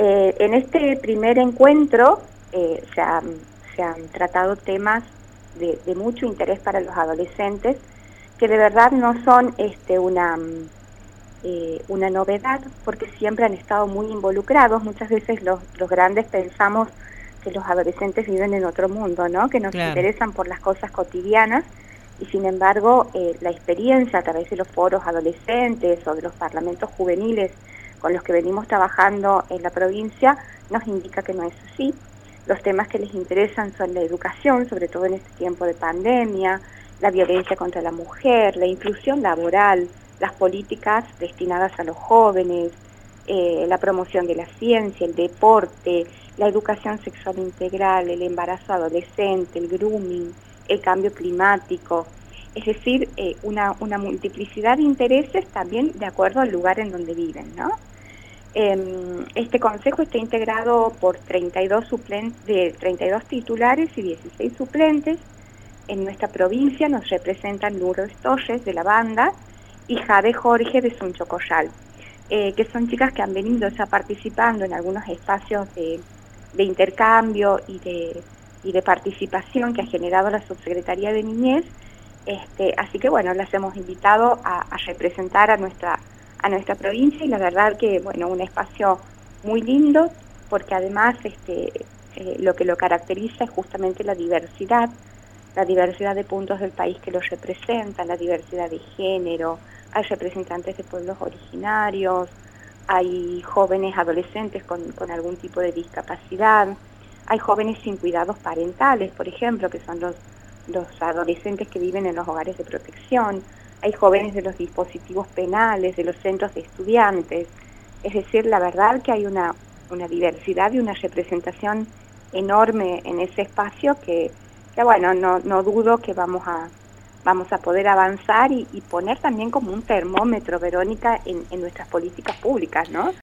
En este primer encuentro se han tratado temas de mucho interés para los adolescentes, que de verdad no son una novedad, porque siempre han estado muy involucrados. Muchas veces los grandes pensamos que los adolescentes viven en otro mundo, ¿no? Que no se Claro. interesan por las cosas cotidianas, y sin embargo la experiencia a través de los foros adolescentes o de los parlamentos juveniles con los que venimos trabajando en la provincia nos indica que no es así. Los temas que les interesan son la educación, sobre todo en este tiempo de pandemia, la violencia contra la mujer, la inclusión laboral, las políticas destinadas a los jóvenes, la promoción de la ciencia, el deporte, la educación sexual integral, el embarazo adolescente, el grooming, el cambio climático. Es decir, una multiplicidad de intereses también de acuerdo al lugar en donde viven, ¿no? Este consejo está integrado por 32 titulares y 16 suplentes. En nuestra provincia nos representan Lourdes Torres de la banda y Jade Jorge de Sunchocoyal, que son chicas que han venido ya participando en algunos espacios de intercambio y de participación que ha generado la Subsecretaría de Niñez. Así que bueno, las hemos invitado a representar a nuestra provincia, y la verdad que bueno, un espacio muy lindo, porque además lo que lo caracteriza es justamente la diversidad de puntos del país que los representan, la diversidad de género. Hay representantes de pueblos originarios, hay jóvenes adolescentes con algún tipo de discapacidad, hay jóvenes sin cuidados parentales, por ejemplo, que son los adolescentes que viven en los hogares de protección, hay jóvenes de los dispositivos penales, de los centros de estudiantes. Es decir, la verdad que hay una diversidad y una representación enorme en ese espacio que bueno, no dudo que vamos a poder avanzar y poner también como un termómetro, Verónica, en nuestras políticas públicas, ¿no?